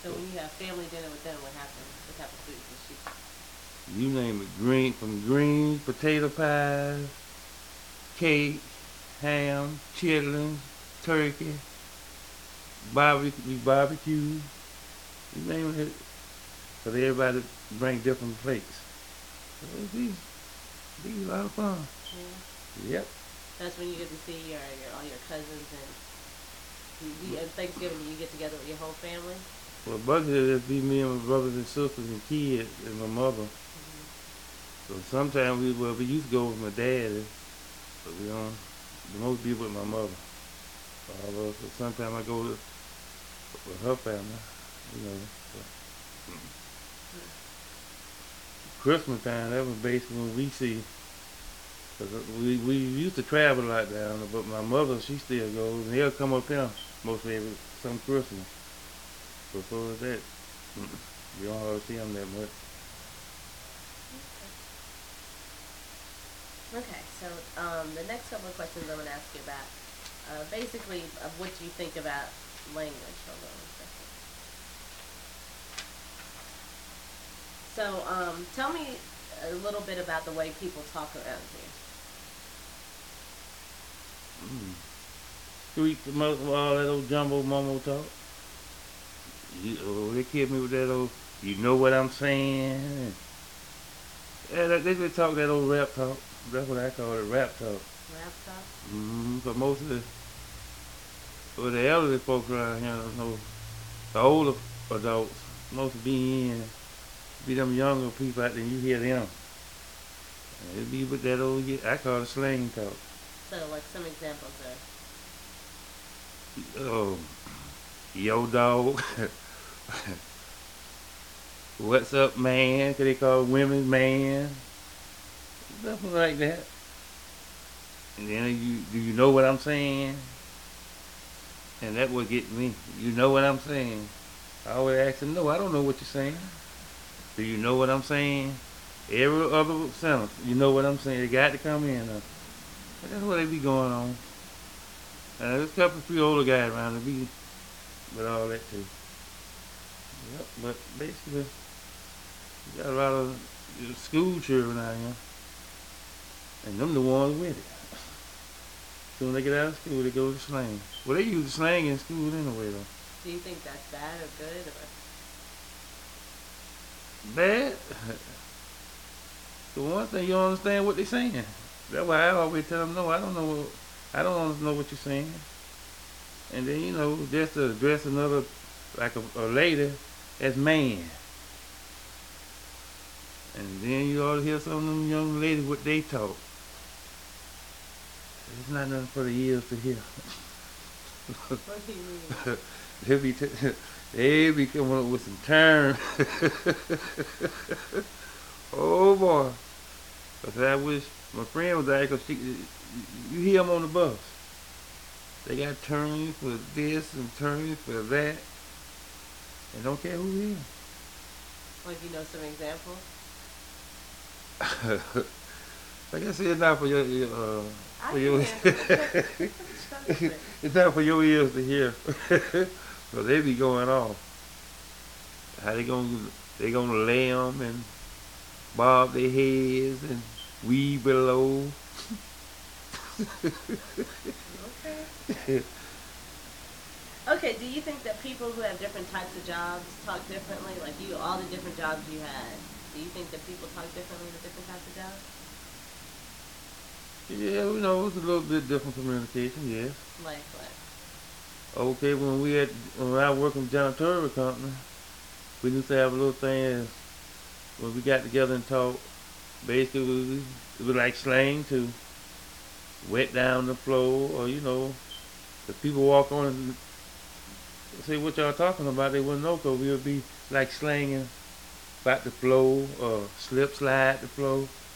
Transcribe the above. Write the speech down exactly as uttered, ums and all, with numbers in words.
So when you have family dinner with them, what happens? What type of food does she cook? You name it, green from greens, potato pies, cake, ham, chitlins, turkey, barbecue, we barbecue. You name it, cause everybody bring different plates. So it'd be, be a lot of fun. Yeah. Yep. That's when you get to see your, your all your cousins and you, you, at Thanksgiving you get together with your whole family. Well, Bucket it just be me and my brothers and sisters and kids and my mother. Mm-hmm. So sometimes we well we used to go with my dad, but we don't. The most be with my mother. Although so sometimes I go with, with her family, you know. So. Christmas time, that was basically when we see. Cause we we used to travel a lot down there, but my mother she still goes, and they'll come up here mostly every some Christmas. So so is that. You don't hardly see them that much. Okay, so um, the next couple of questions I'm going to ask you about, uh, basically, of what you think about language. Hold on a second. So, um, tell me a little bit about the way people talk around here. Mm. Street most of all that old jumbo mumbo talk. You, oh, they killed me with that old. You know what I'm saying? Yeah, they just talk that old rap talk. That's what I call it, rap talk. Rap talk? Mm-hmm. But most of the, well, the elderly folks around here, you know, the older adults, most be in, be them younger people out there, you hear them. And it be with that old, I call it slang talk. So, like some examples there. Oh, yo dog. What's up, man? Cause they call women man. Something like that. And then you do you know what I'm saying? And that what gets me. You know what I'm saying? I always ask them, no, I don't know what you're saying. Do you know what I'm saying? Every other sentence, you know what I'm saying? They got to come in. Uh, that's what they be going on. And there's a couple of few older guys around to be with all that too. Yep, but basically, you got a lot of school children out here. And them the ones with it. Soon they get out of school, they go to slang. Well, they use the slang in school anyway, though. Do you think that's bad or good? Or? Bad? The one thing you don't understand what they're saying. That's why I always tell them, no, I don't know. What, I don't know what you're saying. And then, you know, just to address another, like a, a lady, as man. And then you ought to hear some of them young ladies what they talk. It's not nothing for the ears to hear. What do you mean? they be t- they be coming up with some terms. Oh boy! Cause I wish my friend was there. Cause she, you hear them on the bus. They got terms for this and terms for that, and don't care who it is. Like, you know some examples? Like I said, it's not for your, your uh, I for your. can. It's not for your ears to hear. So they be going off. How they gonna they gonna lay them and bob their heads and weave below. Okay. Okay, do you think that people who have different types of jobs talk differently? Like you, all the different jobs you had, do you think that people talk differently with different types of jobs? Yeah, you know, it's a little bit different communication, yes. Like what? Okay, when we had when I worked in the janitorial company, we used to have a little thing as when we got together and talked. Basically, it was, it was like slang to wet down the floor, or you know, if people walk on and say what y'all talking about, they wouldn't know because we would be like slanging about the flow or slip slide the flow.